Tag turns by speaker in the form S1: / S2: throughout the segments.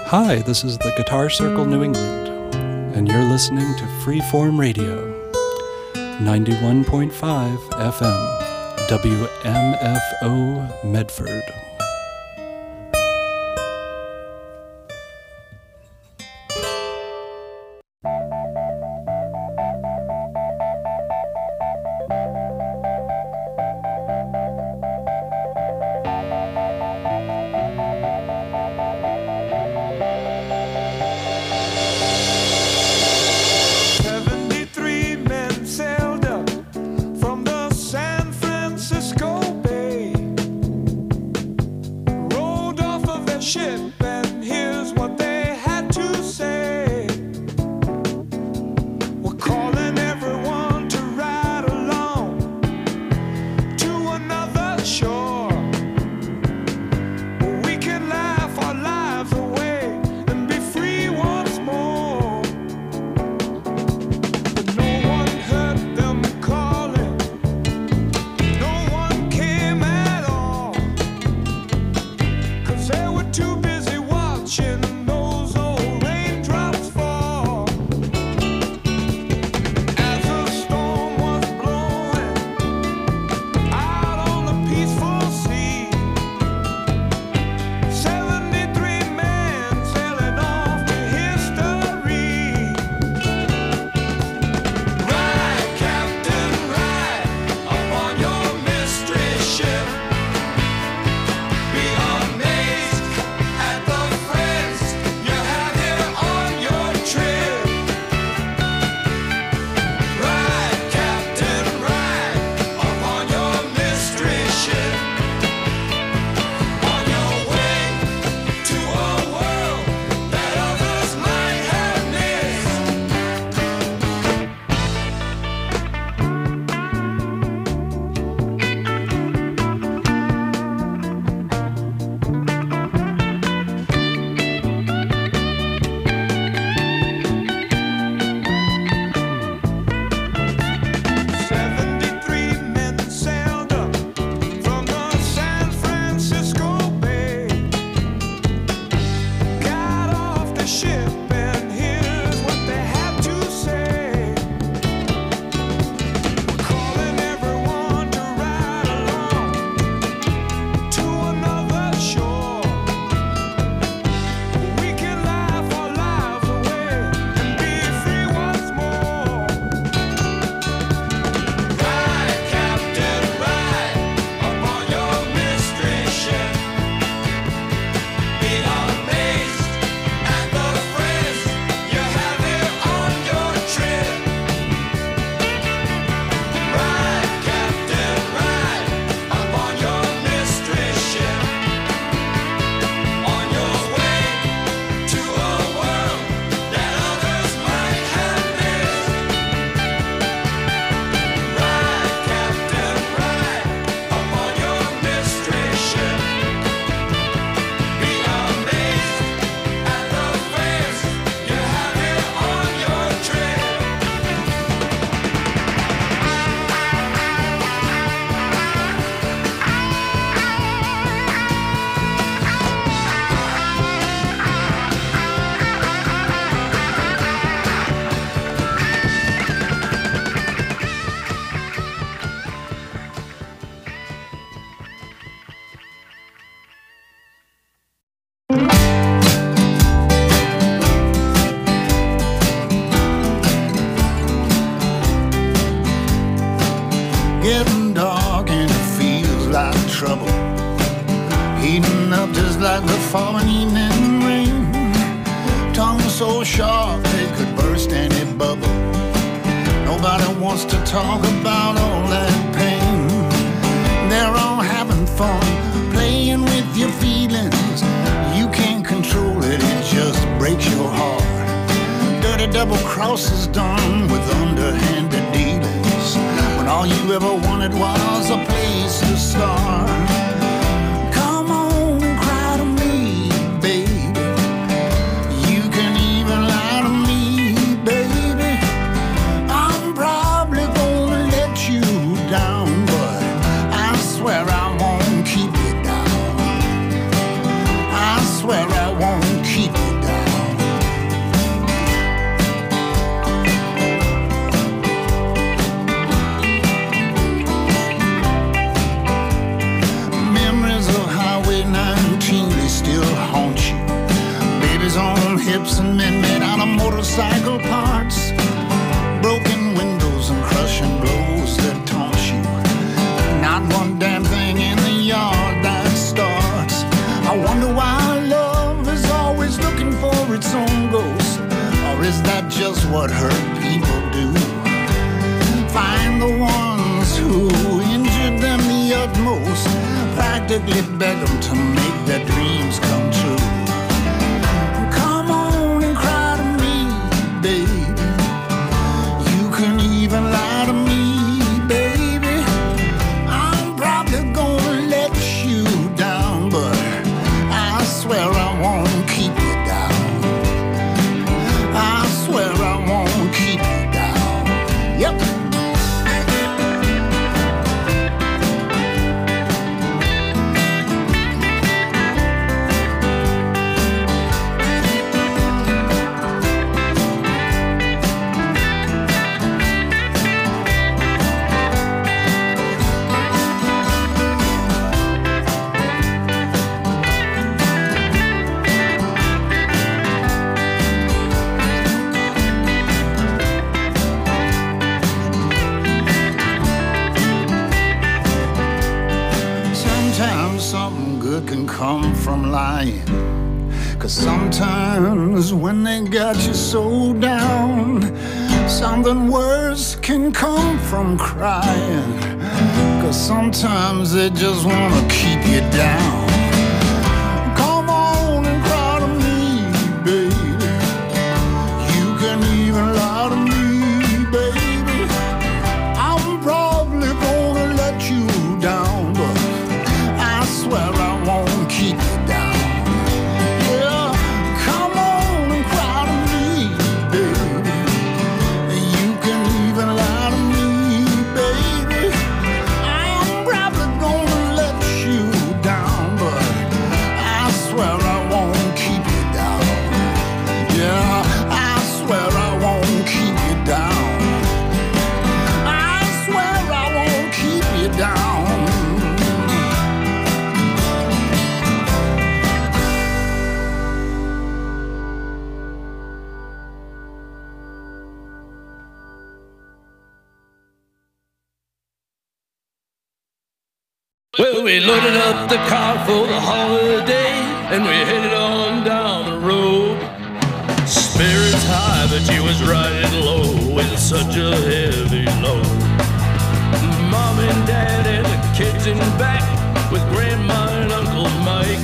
S1: Hi, this is the Guitar Circle New England, and you're listening to Freeform Radio, 91.5 FM, WMFO Medford.
S2: Keep it what hurt people do. Find the ones who injured them the utmost, practically beg them to make their dreams come true. Come on and cry to me, baby. You can even lie to me, baby. I'm probably gonna let you down, but I swear I won't keep you down. I swear I won't keep you down. Yep. Something good can come from lying. 'Cause sometimes when they got you so down, something worse can come from crying. 'Cause sometimes they just wanna keep you down. Come on and cry to me, baby. You can even lie to me, baby. I'm probably gonna let you down, but I swear I won't keep you down. Yeah, come on and cry to me, baby. You can even lie to me, baby. I'm probably gonna let you down, but I swear I won't keep you down. Yeah, I swear I won't keep you down. I swear I won't keep you down.
S3: Well, we loaded up the car for the holiday, and we headed on down the road. Spirits high, but she was riding low with such a heavy load. Mom and Dad and the kids in back with Grandma and Uncle Mike.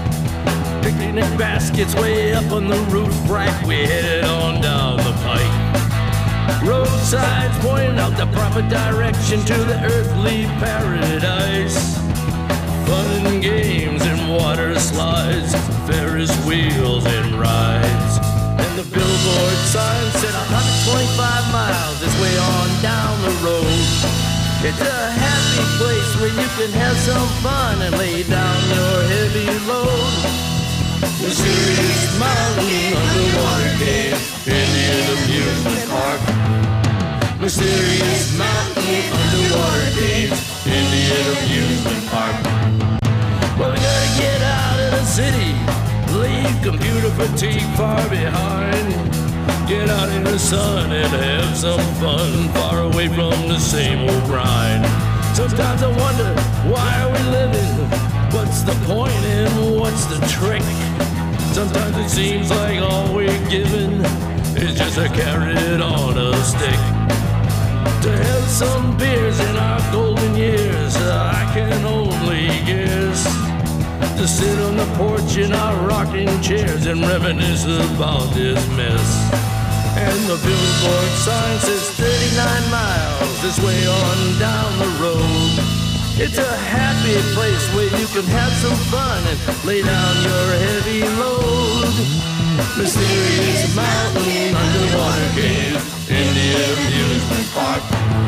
S3: Picnic baskets way up on the roof rack, we headed on down the pike. Roadsides pointing out the proper direction to the earthly paradise. Fun and games and water slides, Ferris wheels and rides. And the billboard sign said 125 miles this way on down the road. It's a happy place where you can have some fun and lay down your heavy load. Mysterious mountain underwater cave, Indian amusement park. Mysterious mountain underwater cave, Indian amusement park. Well, we gotta get out of the city, leave computer fatigue far behind. Get out in the sun and have some fun, far away from the same old grind. Sometimes I wonder, why are we living? What's the point and what's the trick? Sometimes it seems like all we're given is just a carrot on a stick. To have some beers in our golden years, I can only guess. To sit on the porch in our rocking chairs and reminisce about this mess. And the billboard sign says 39 miles this way on down the road. It's a happy place where you can have some fun and lay down your heavy load. Mysterious mountain underwater cave, Indian amusement park.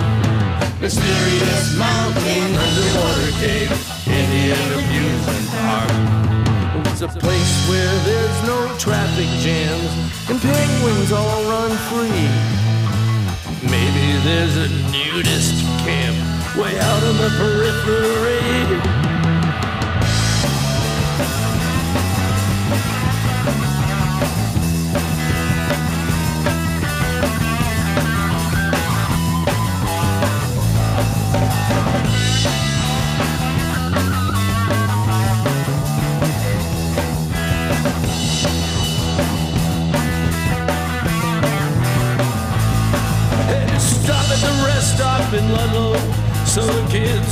S3: Mysterious mountain underwater cave, Indian amusement park. It's a place where there's no traffic jams and penguins all run free. Maybe there's a nudist camp way out on the periphery.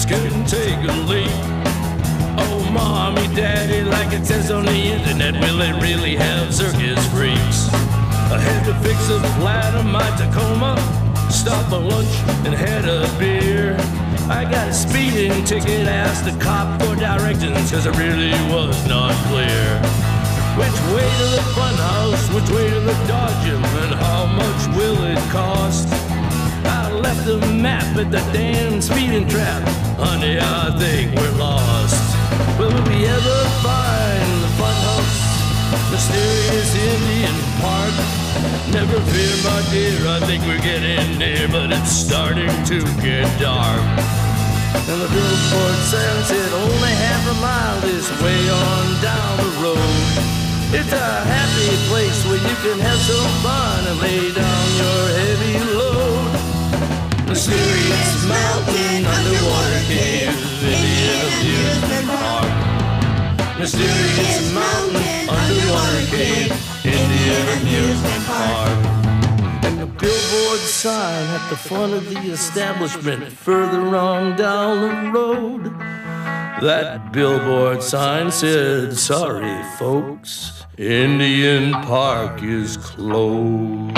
S3: couldn't take a leak. Oh, mommy, daddy, like it says on the internet, will it really have circus freaks? I had to fix a flat on my Tacoma, stopped for lunch and had a beer. I got a speeding ticket, asked the cop for directions, cause it really was not clear. Which way to the funhouse, which way to the Dodgem, and how much will it cost? I left the map at the damn speeding trap, honey, I think we're lost. Will we ever find the funhouse, mysterious Indian Park? Never fear, my dear, I think we're getting near, but it's starting to get dark. And the billboard sign said only half a mile this way on down the road. It's a happy place where you can have some fun and lay down your heavy load. Mysterious mountain, underwater cave, Indian amusement park. Mysterious mountain, underwater cave, Indian amusement park. And the billboard sign at the front of the establishment further on down the road, that billboard sign said, sorry folks, Indian Park is closed.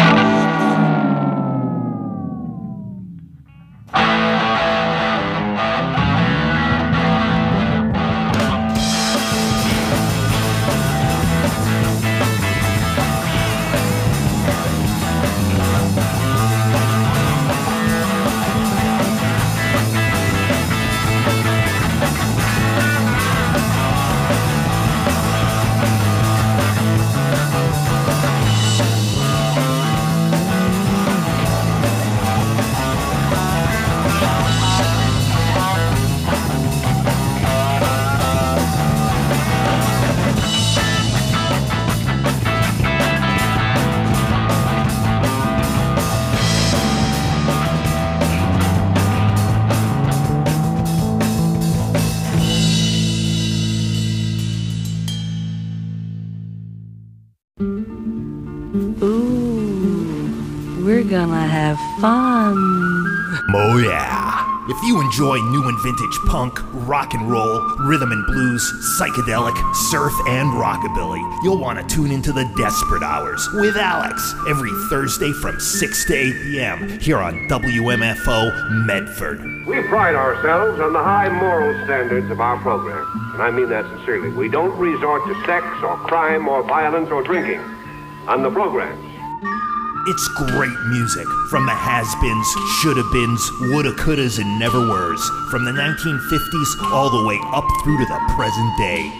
S4: We're gonna have fun.
S5: Oh yeah. If you enjoy new and vintage punk, rock and roll, rhythm and blues, psychedelic, surf, and rockabilly, you'll want to tune into the Desperate Hours with Alex every Thursday from 6 to 8 p.m. here on WMFO Medford.
S6: We pride ourselves on the high moral standards of our program, and I mean that sincerely. We don't resort to sex or crime or violence or drinking on the programs.
S5: It's great music from the has-beens, shoulda-beens, woulda, couldas, and never-weres, from the 1950s all the way up through to the present day.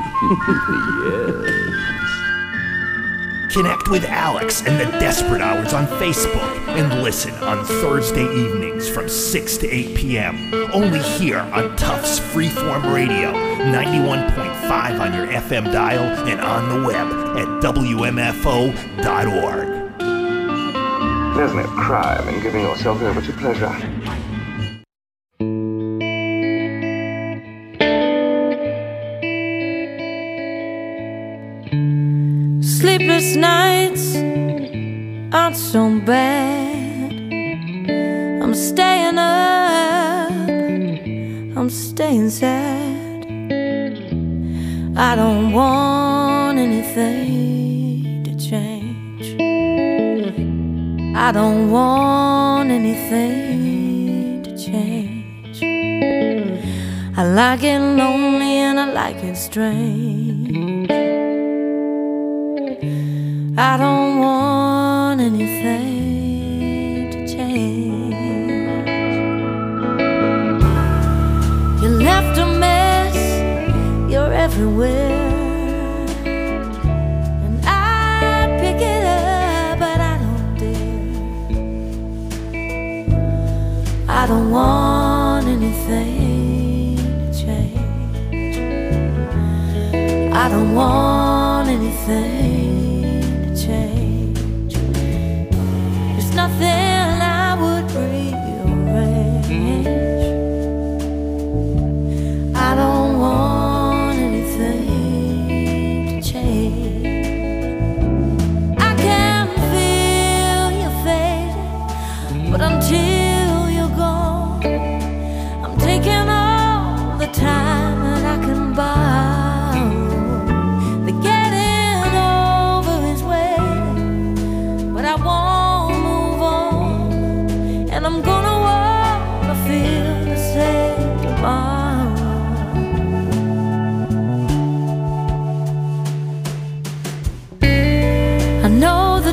S5: Yes. Connect with Alex and the Desperate Hours on Facebook and listen on Thursday evenings from 6 to 8 p.m. Only here on Tufts Freeform Radio, 91.5 on your FM dial and on the web at WMFO.org.
S6: There's no crime in giving yourself over to pleasure.
S7: Sleepless nights aren't so bad. I'm staying up, I'm staying sad. I don't want anything to change. I don't want anything to change. I like it lonely and I like it strange. I don't want anything to change. You left a mess, you're everywhere. And I pick it up, but I don't dare. I don't want anything to change. I don't want anything to change. There's nothing I would rearrange. I don't want anything to change. I can feel you fading, but until you're gone, I'm taking all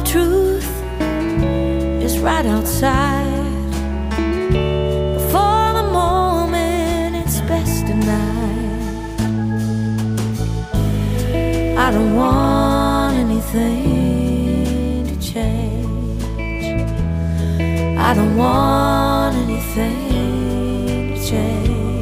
S7: truth is right outside. For the moment it's best denied. I don't want anything to change. I don't want anything to change.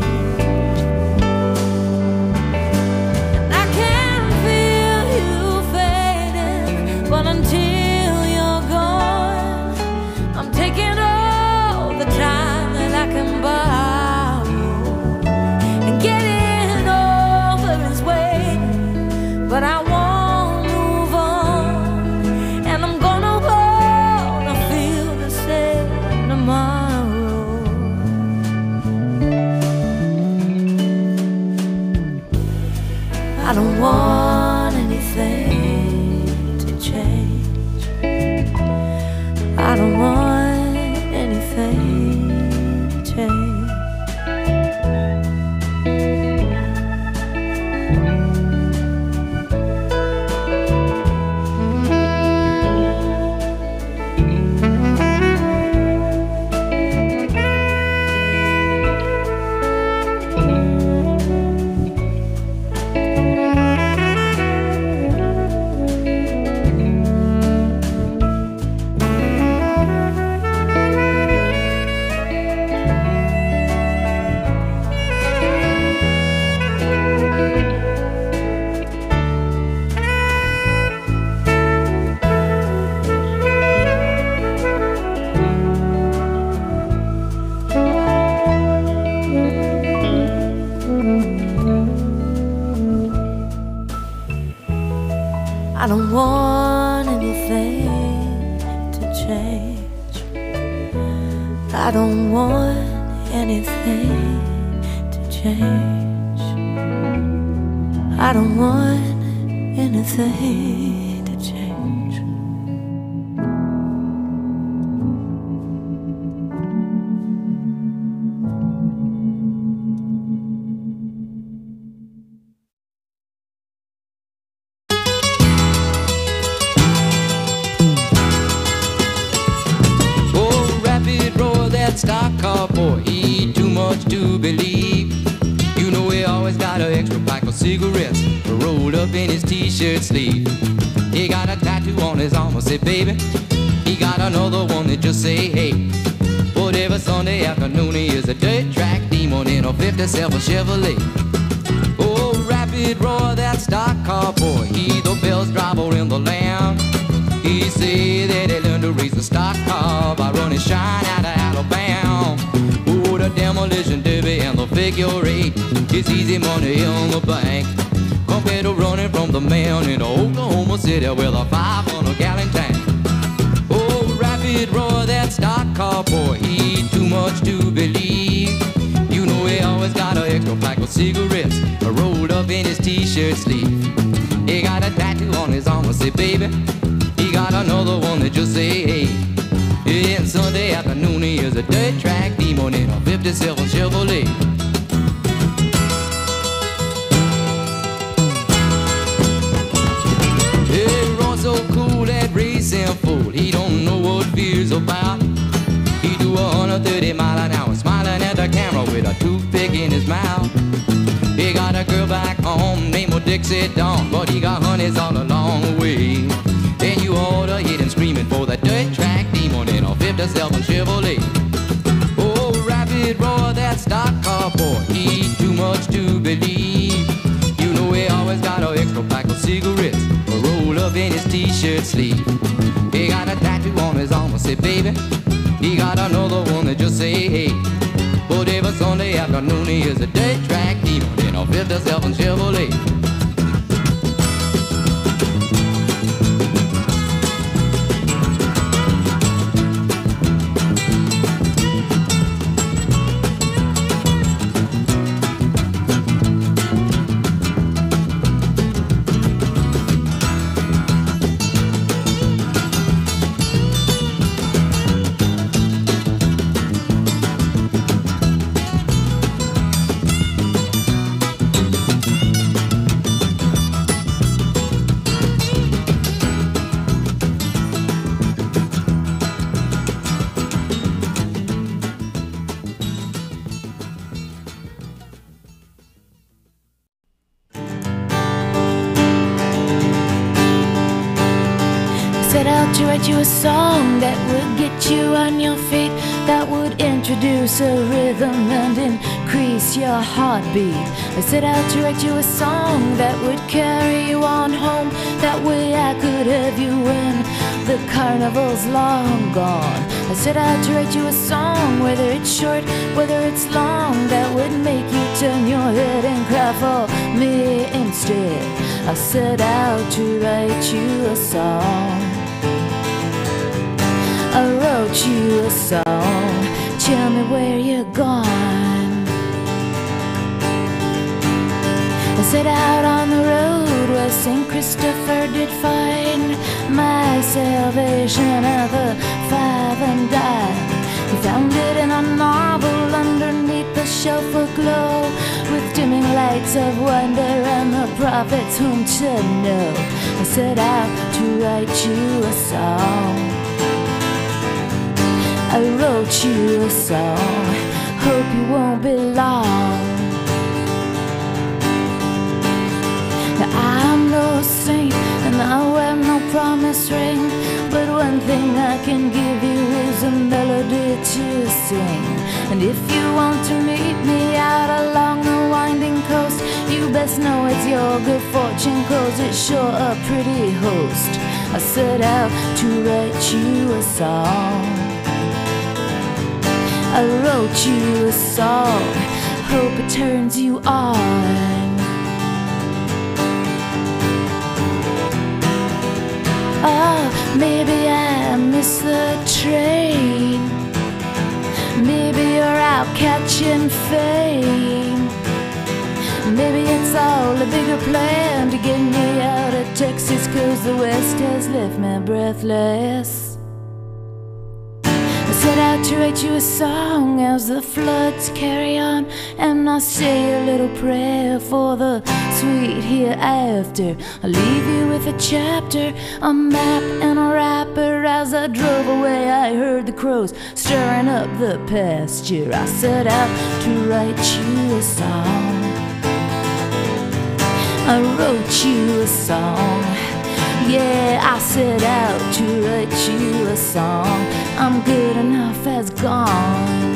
S7: But until you're gone, I'm taking all the time that I can borrow and getting over his way. But I won't move on, and I'm gonna wanna feel the same tomorrow. I don't want anything. I don't want anything to change. I don't want anything to change. I don't want anything to change. I don't want anything to change.
S8: Stock car boy, he too much to believe. You know he always got an extra pack of cigarettes rolled up in his t-shirt sleeve. He got a tattoo on his arm, I say baby. He got another one that just say hey. But every Sunday afternoon he is a dirt track demon in a 57 Chevrolet. Oh, rapid roar, that stock car boy, he the best driver in the land. He say that he learned to race the stock car by running shine out of Alabama. Oh, the demolition derby and the figure eight, it's easy money in the bank compared to running from the man in Oklahoma City with a 500-gallon tank. Oh, rapid roar, that stock car boy, he too much to believe. You know he always got an extra pack of cigarettes rolled up in his t-shirt sleeve. He got a tattoo on his arm, I say baby. He got another one that just say hey. And Sunday afternoon he is a dirt track demon in a 57 Chevrolet. He runs so cool, that racing fool, he don't know what fear's about. He do 130 miles an hour, smiling at the camera with a toothpick in his mouth. He got a girl back home named Dixie Dawn, but he got honeys all along the way. And you ought to hear him screaming for the dirt track demon in a 57 Chevrolet. Oh, rapid roar, that stock car boy, he too much to believe. You know he always got an extra pack of cigarettes rolled up in his t-shirt sleeve. He got a tattoo on his arm, I say baby. He got another one that just say hey. But every Sunday afternoon he is a dirt track demon in a 57 Chevrolet.
S7: set out to write you a song that would get you on your feet, that would introduce a rhythm and increase your heartbeat. I set out to write you a song that would carry you on home. That way I could have you when the carnival's long gone. I set out to write you a song, whether it's short, whether it's long, that would make you turn your head and cry for me instead. I set out to write you a song. I wrote you a song. Tell me where you're gone. I set out on the road where St. Christopher did find my salvation at the 5 and dime. He found it in a novel underneath the shelf aglow, with dimming lights of wonder and the prophets whom to know. I set out to write you a song. I wrote you a song. Hope you won't be long. Now I'm no saint and I wear no promise ring, but one thing I can give you is a melody to sing. And if you want to meet me out along the winding coast, you best know it's your good fortune, 'cause it's sure a pretty host. I set out to write you a song. I wrote you a song. Hope it turns you on. Oh, maybe I missed the train. Maybe you're out catching fame. Maybe it's all a bigger plan to get me out of Texas, 'cause the West has left me breathless. I set out to write you a song as the floods carry on, and I say a little prayer for the sweet hereafter. I leave you with a chapter, a map and a wrapper. As I drove away I heard the crows stirring up the pasture. I set out to write you a song. I wrote you a song. Yeah, I set out to write you a song. I'm good enough as gone.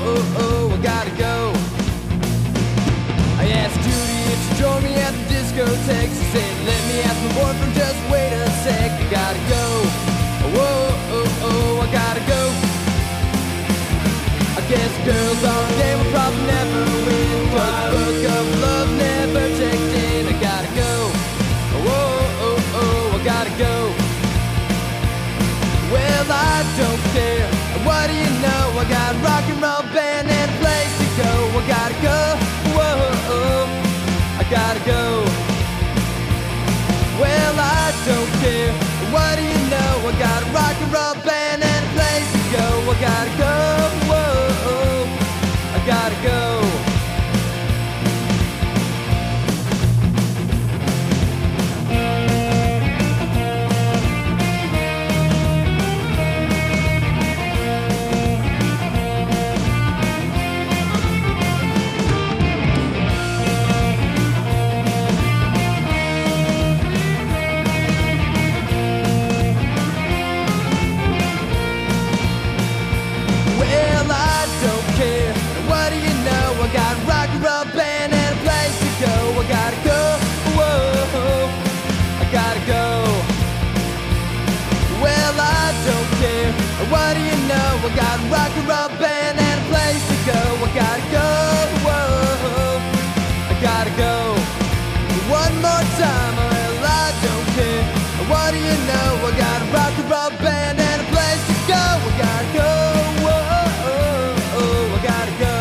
S8: Disco guess girls all day will probably never win, 'cause the book of love never checked in. I gotta go, oh, oh, oh, I gotta go. Well, I don't care, what do you know? I got a rock and roll band and a place to go. I gotta go, whoa, I gotta go. Well, I don't care, what do you know? I got a rock and roll band and a place to go. I gotta go, whoa, I gotta go. What do you know? I got a rock and roll band and a place to go. I gotta go, whoa, I gotta go. One more time, well, I don't care. What do you know? I got a rock and roll band and a place to go. I gotta go, whoa, I gotta go.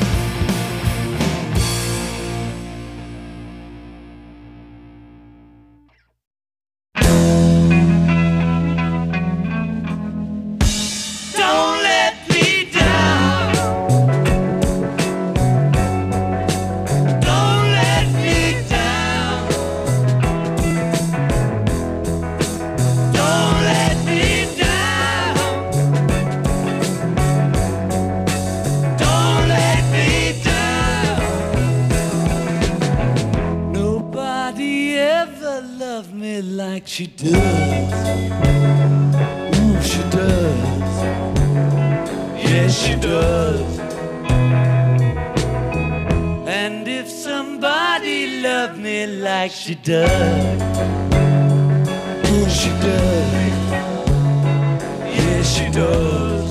S9: She does, ooh, she does, yes, she does. And if somebody loved me like she does, ooh, she does, yes, she does.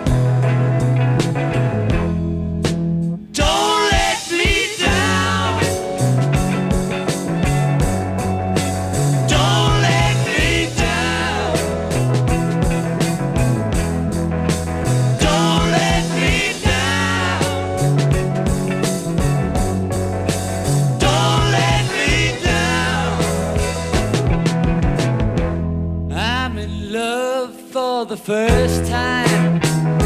S9: The first time,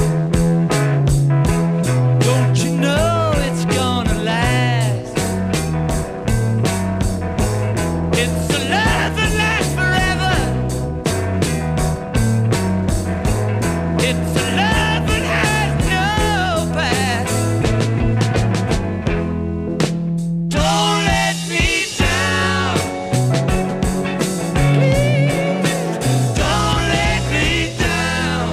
S9: don't you know it's gonna last? It's a love that lasts forever. It's a love that has no past. Don't let me down, please. Don't let me down.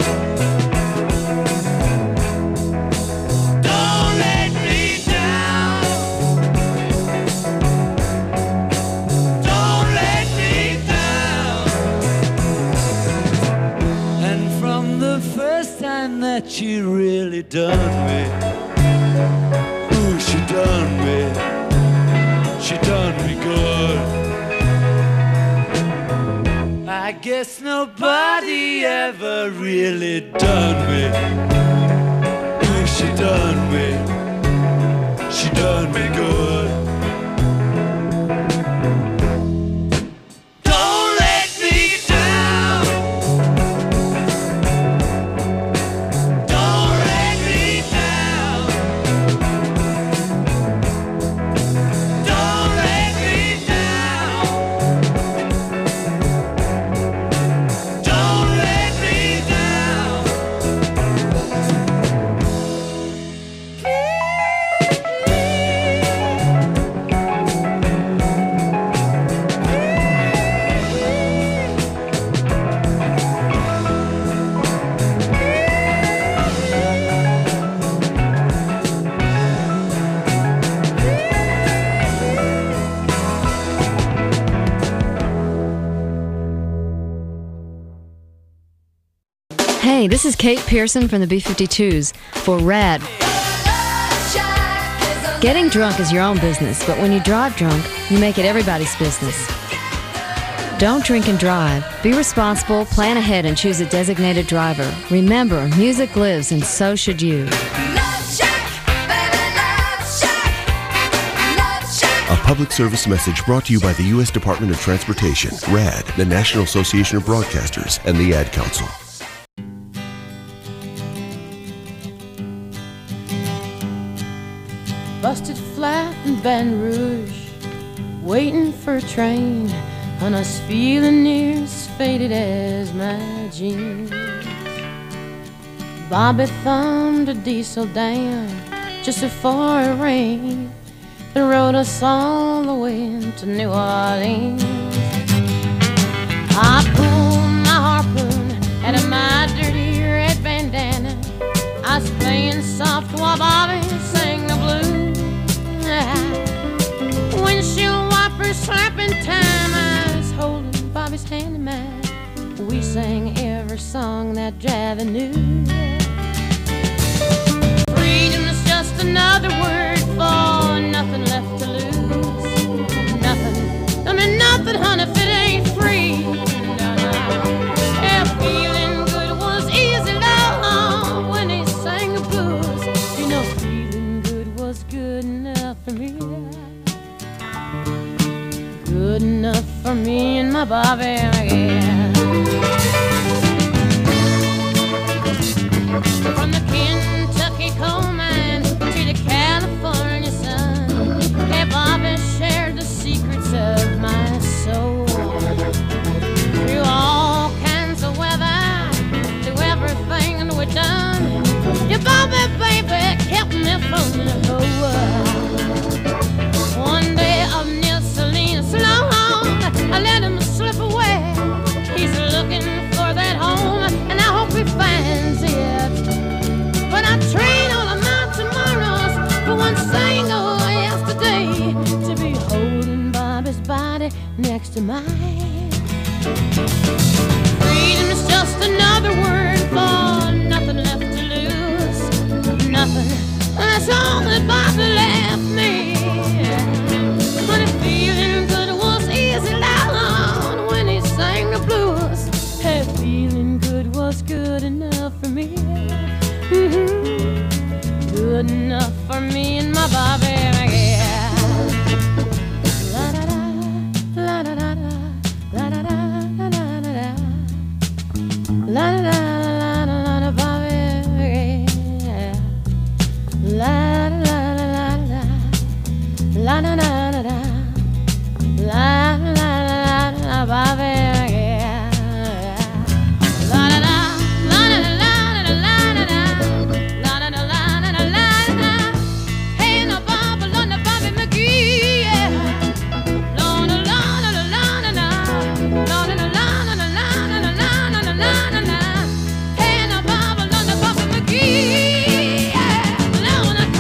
S9: Don't let me down. Don't let me down. And from the first time that she really done me, ooh, she done me good. I guess nobody ever really done me. Ooh, she done me good. Don't let me down. Don't let me down. Don't let me down. Don't let me down.
S10: Hey, this is Kate Pearson from the B-52s for RAD. Getting drunk is your own business, but when you drive drunk, you make it everybody's business. Don't drink and drive. Be responsible, plan ahead, and choose a designated driver. Remember, music lives, and so should you.
S11: A public service message brought to you by the U.S. Department of Transportation, RAD, the National Association of Broadcasters, and the Ad Council.
S12: Busted flat in Baton Rouge, waiting for a train, and I was feeling near as faded as my jeans. Bobby thumbed a diesel down just before it rained and rode us all the way to New Orleans. I pulled my harpoon out of my dirty red bandana. I was playing soft while Bobby sang the blues. Windshield wipers slapping time, I was holding Bobby's hand in mine. We sang every song that Javi knew. Freedom's just another word for nothing left to lose. Nothing, I mean nothing, honey, if it ain't free. No, no. Yeah, feeling good was easy, love, when he sang the blues. You know, feeling good was good enough for me. Good enough for me and my Bobby, yeah. From the Kentucky coal mine to the California sun, hey, Bobby shared the secrets of my soul. Through all kinds of weather, through everything that we've done, your Bobby, baby, kept me from the whole world. One day up near Salinas, I let him slip away. He's looking for that home, and I hope he finds it. But I trade all of my tomorrows for one single yesterday, to be holding Bobby's body next to mine. Freedom is just another word for nothing left to lose. Nothing, that's all that Bobby left me. But if feeling good was easy, loud when he sang the blues, hey, feeling good was good enough for me. Good enough for me and my Bobby, yeah. La da da, la da da da, la da da da da da da, la da da la da Bobby, yeah. La da da la da, la da da da da, la la la la Bobby, yeah. La da da, la da da la da la da da, la da da la da la la da. Hey, no Bobby, no Bobby McGee, yeah. La da la da la la da da, la da da la da la la da la la da la la. Hey, no Bobby, no Bobby McGee, yeah. La da da.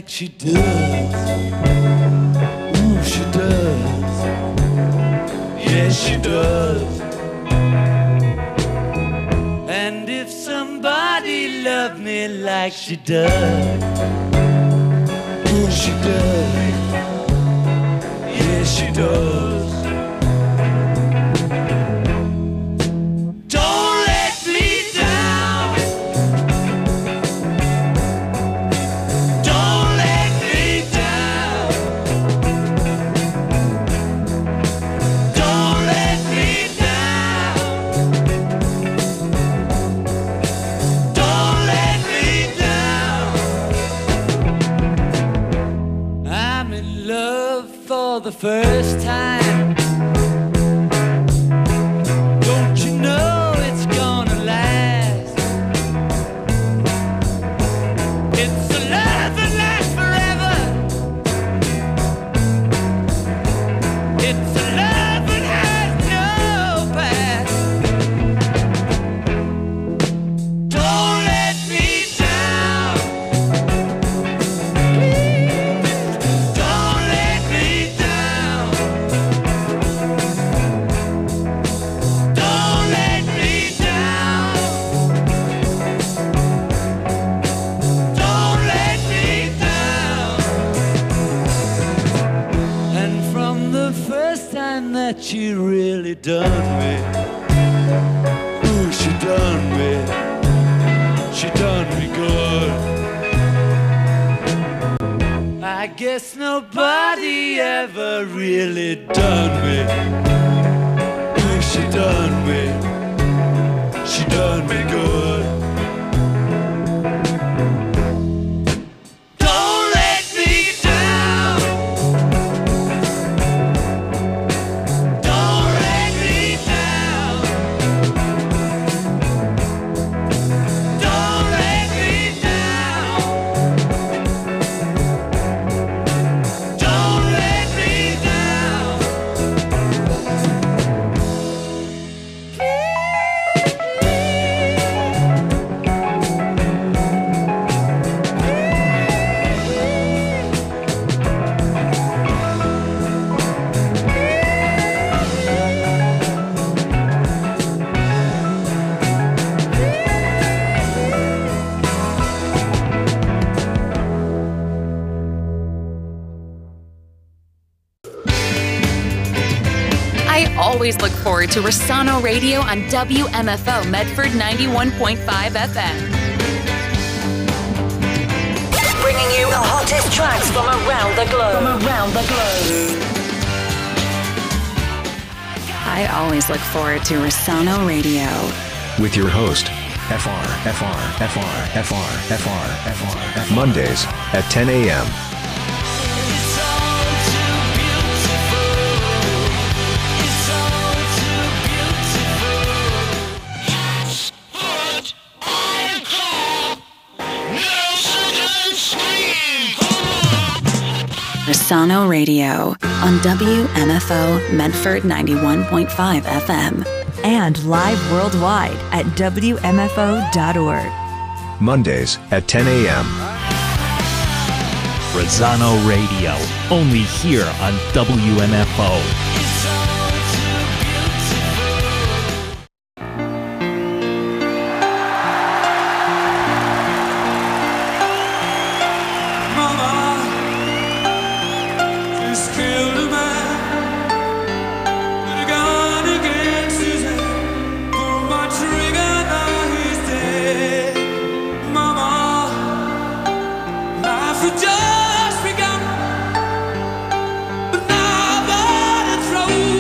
S9: she does. Ooh, she does. Yes, she does. And if somebody loved me like she does, ooh, she does. Yes, she does. The first time, don't you know it's gonna last? It's a love that lasts forever. It's a love that has no past. Don't let me down, please. Don't let me down. That she really done me. Ooh, she done me. She done me good. I guess nobody ever really done me. Ooh, she done me. She done me good.
S13: Always look forward to Rossano Radio on WMFO Medford 91.5 FM.
S14: Bringing you the hottest tracks from around the globe.
S13: I always look forward to Rossano Radio.
S15: With your host, FR. Mondays at 10 a.m.
S13: Rossano Radio on WMFO Medford 91.5 FM.
S16: And live worldwide at WMFO.org.
S15: Mondays at 10 a.m.
S5: Rossano Radio, only here on WMFO.
S9: Just begun, but now that it's through.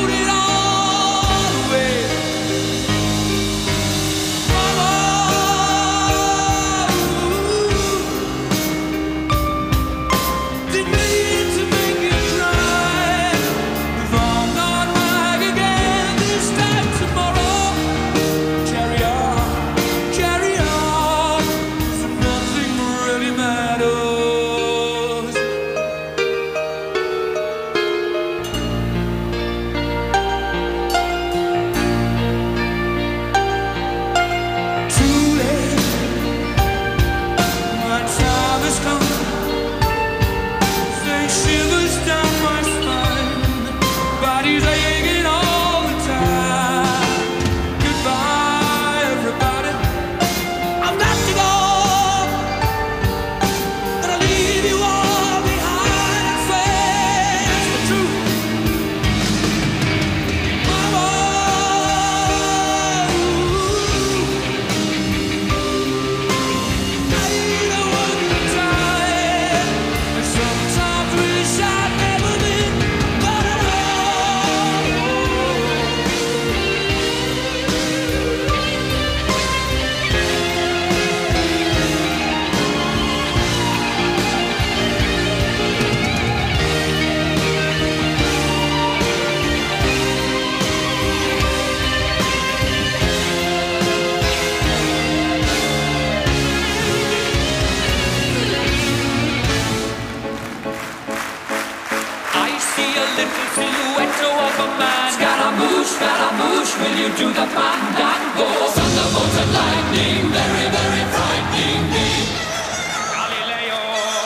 S3: man. Scaramouche, will you do the fandango? Thunderbolts and lightning, very, very frightening me. Galileo,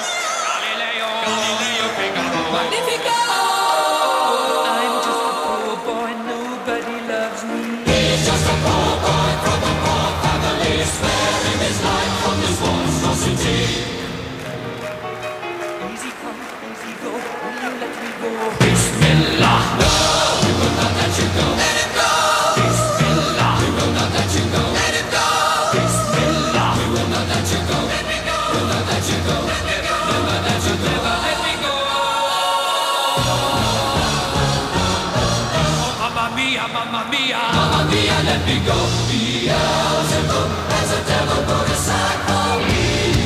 S3: Figaro. Magnifico! I'm just a poor boy, nobody loves me. He's just a poor boy from a poor family, sparing his life from this monstrosity. Easy come, easy go, will you let me go? Bismillah, no, we will not let you go. Let him go. Bismillah, we will not let you go. Let him go. Bismillah, we will not let you go. Let me go. We'll not let you go. Let me go. We'll not let you go. Never let me go. Oh, mamma mia, mamma mia. Mamma mia, let me go. Beelzebub has a devil put aside for me.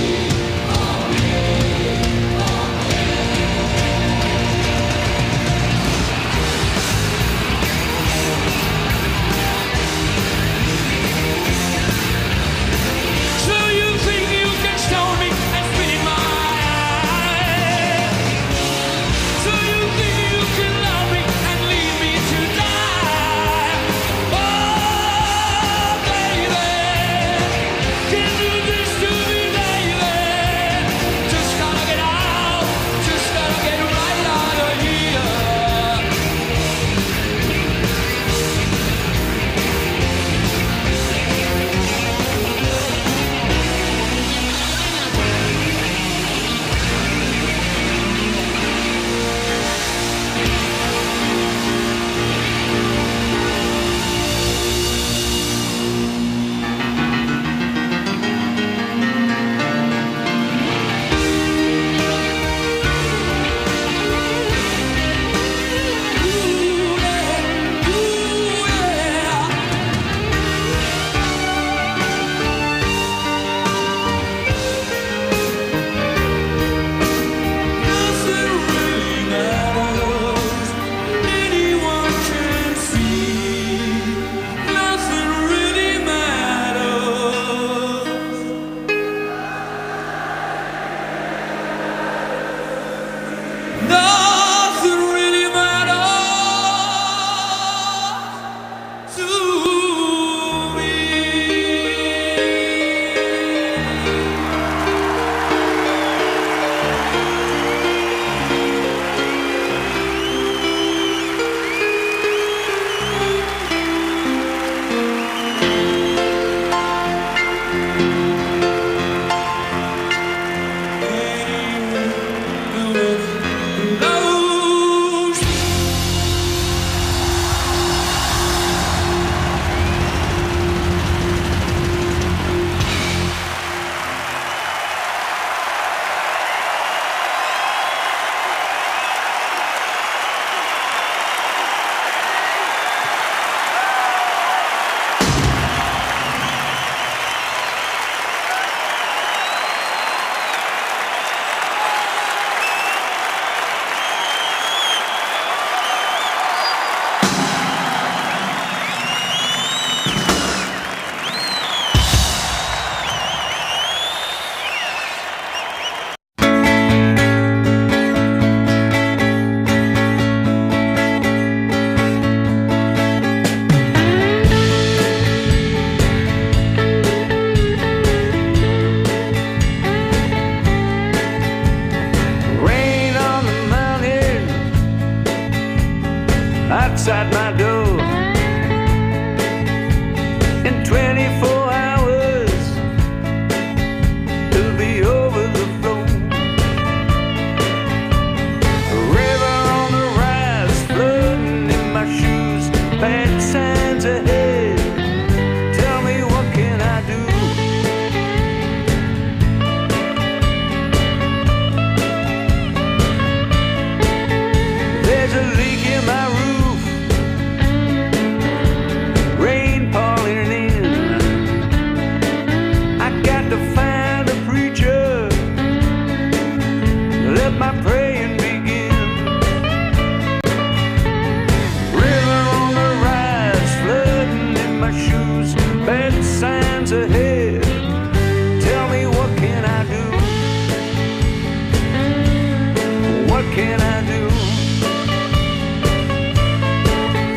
S9: outside my door. In 24 hours, it'll be over the floor. A river on the rise, flooding in my shoes, bad signs ahead. Tell me, what can I do? There's a leak in my roof, rain pouring in. I got to find a preacher, let my praying begin. River on the rise, flooding in my shoes, bad signs ahead. Tell me, what can I do? What can I do?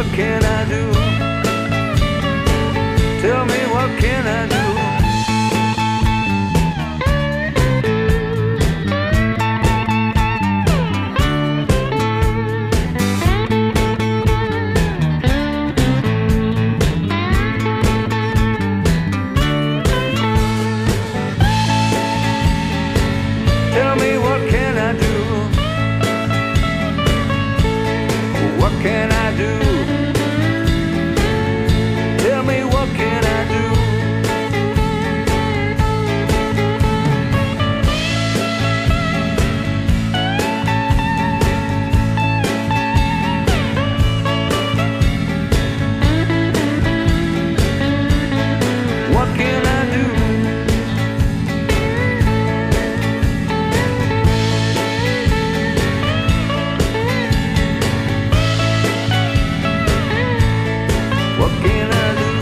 S9: what can I do? Tell me what can I do? Tell me what can I do? What can I do? Tell me what can I do? What can I do? What can I do?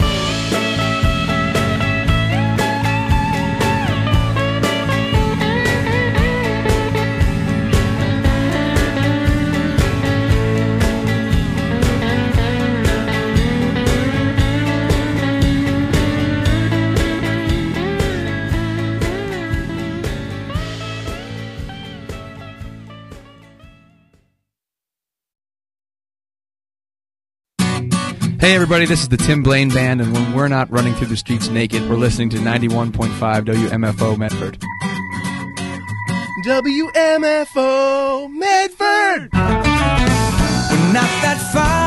S17: Hey everybody, this is the Tim Blaine Band, and when we're not running through the streets naked, we're listening to 91.5 WMFO Medford.
S18: WMFO Medford. We're not that far